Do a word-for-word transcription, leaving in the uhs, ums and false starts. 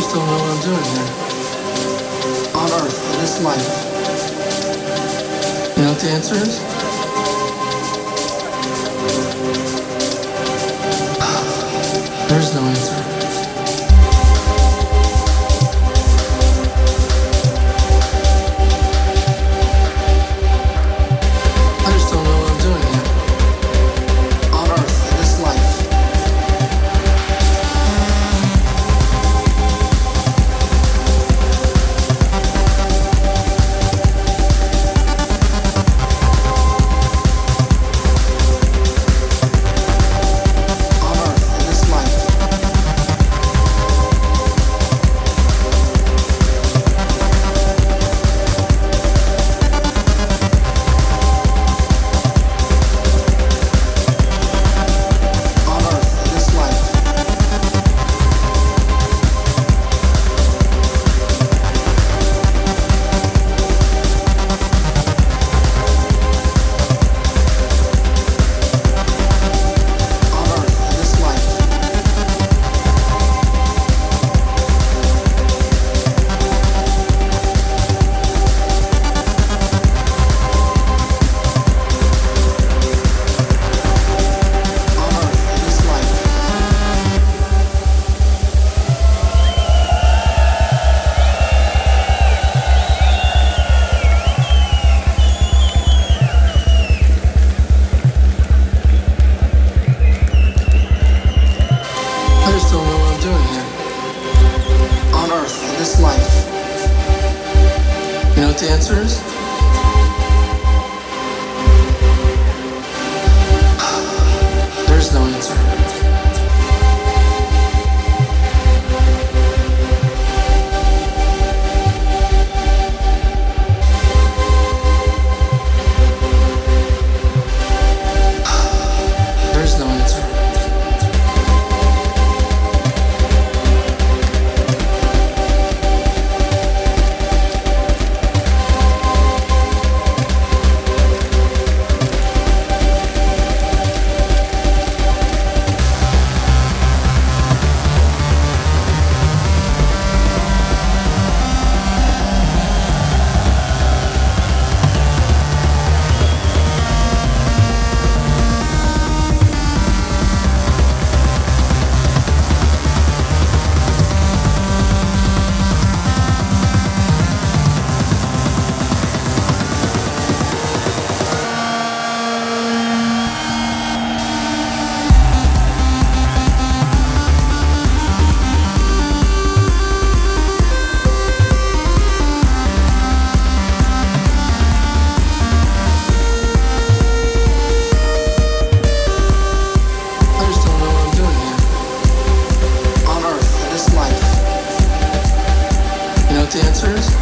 just don't know what I'm doing here. On Earth, in this life. You know what the answer is? There's no answer. I just don't know what I'm doing here. On Earth, in this life. This life. You know what the answer is? There's no answer. There's no answer. The answer is?